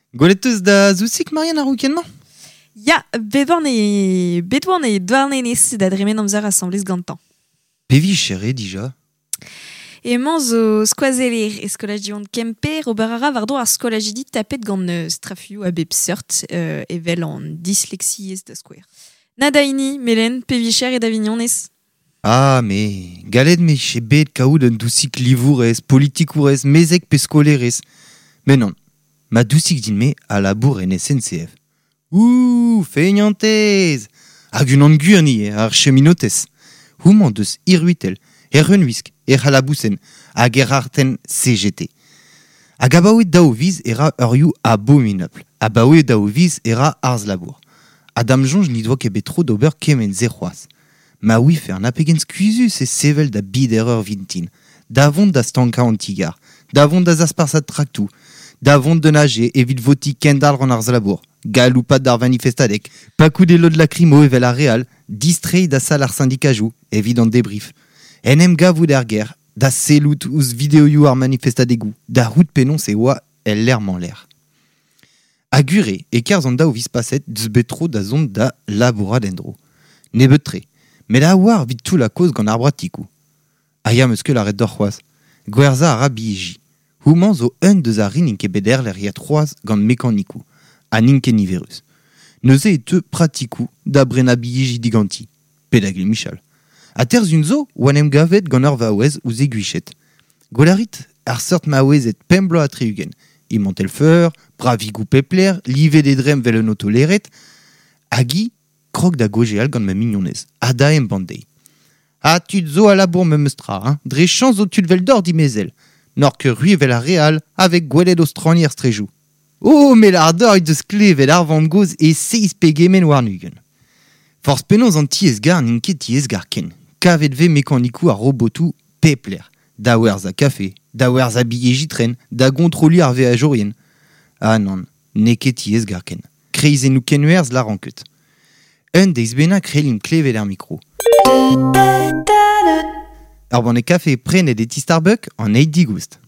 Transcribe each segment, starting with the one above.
Goleteus da zousik Marianne ar weekend-mañ? Ya, bedouarn e douarnenez da dremen amzer assemblez gantañ. Pevich ere dija. Emañ zo skoazeler e skolajidon Kemper ober a ra vardo ar skolajidi tapet gant strafioù a bep seurt evel an dyslexie ez da skouer. Na daini, Melen, Pevicher et d'Avignonez. Ah, me galed me che bet kaout un dousik livourez, politikourez, mezek pe skolerez. Men non, ma dousik din me a labour en SNCF. Ouh, feignantez! Hag un an gurni ar cheminotez. Houman deus irruitel, renhuisk, halabousen, hag arten CGT. Hag abaouet dao viz era ur abominable. Abaouet dao viz era arz labour. Adam Jonge ni doa ket betro d'ober kemen zerroaz. Ma oui fer na pegen skuizus e sevel da bidereur vintin. Davont da stanka antigar. Davont da zasparsat traktou. Davont de nage evit voti kendal ran arz labour. Galoupat d'ar manifestadek. Pakou de lo de lacrimo evel a real. Distrei da sal ar syndikajou. Evit an debrief. Enem gavou der guerre. Da selout ouz videoiou ar manifestadegou. Da route penon se oa el lerman l'air. Agure e kerzh an da o viz paset deus betro da zont da labourad endro. Ne bet tre, met a war vit tout la koz gant ar bratikou. Aya meus ket la red d'or c'hoaz. Gwerza a ra bieji. Houman zo un deus a rin inke beder l'er yat c'hoaz gant mekanikou. A ninke niverus. Neuze e teu pratikou da brena bieji diganti. Pedagil Michal. A terz un zo oanem gavet gant ur vaouez ouz eguichet. Gwelarit ar seurt maouez et pemblo a treugen. Imantel feur, bravigou pepler, live des drem vel un autoleret, hagi, krog da gojeal gant ma mignonez, ada em bandei. Ah, tud zo a labour me meustra, hein, dre chans zo tud vel d'or di mezel, nor que rue vel a real, avec gwelet o stranier strejou. Oh, me l'ardor deus kle vel ar vant goz e seiz pegemen war nugen. Force penoz an tiez gar ninke tiez gar ken, kavet ve mekanikou a robotou pepler. Da werzh a kafe, da werzh a billegitren, da gontroli ar veajorien. Ah non, neket tiez gar ken. Kreizen nou ken werzh la ranket. Un deiz bena krelin klevet ar mikro. Ar ban e kafe prenet e ti Starbuck an eid digoust.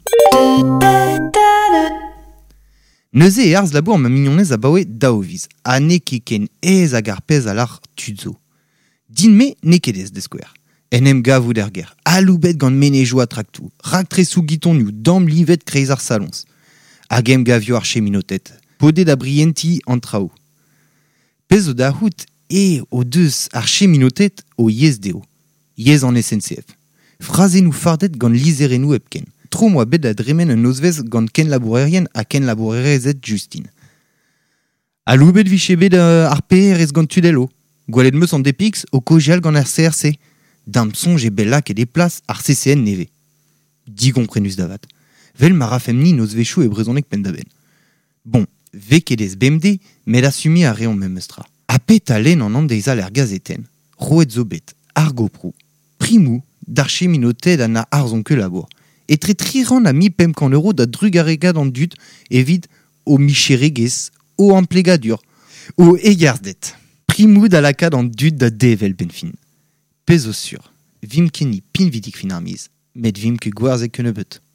Neuze e arz labour ma mignonez a baoe daoviz. A neke ken ez hag ar pez al ar tudzo. Din me nekedez de skouer. Enem gavou der guerre. Aloubet gant menejou a traktou. Rak tresou giton you dam livet kreiz ar salons. Hagem gavio ar cheminotet. Pode da brienti an traou. Pez o da hout o deus ar cheminotet o yez deo. Yez an SNCF. Frazenou fardet gant lizerenou epken. Tro moa bet da dremen un ozvez gant ken labourerien a ken labourerezet Justine. Aloubet vichebet ar PRS gant tudelo. Gwalet meus an depix o kojial gant ar CRC. Dam sonj e bellak e deplas ar CCN neve. Di komprenus davat. Vel ma rafemni noz vechou e brezonek pendaben. Bon, vekedez BMD, met assumi a reon memestra. A pet a len an andeizal er gazeten. Roet zo bet, ar goprou. Primou, d'ar cheminoted an a arzon ke labour. Et tre triran a mi pem kan euro da drugaregad an dut evit o micheregez, o amplegadur, o egarzdet. Primou da lakad an dut da devel benfin. Pezo sur, vim ken ni pin vidik fin ar miz, met vim ke gwarzek ken ebet.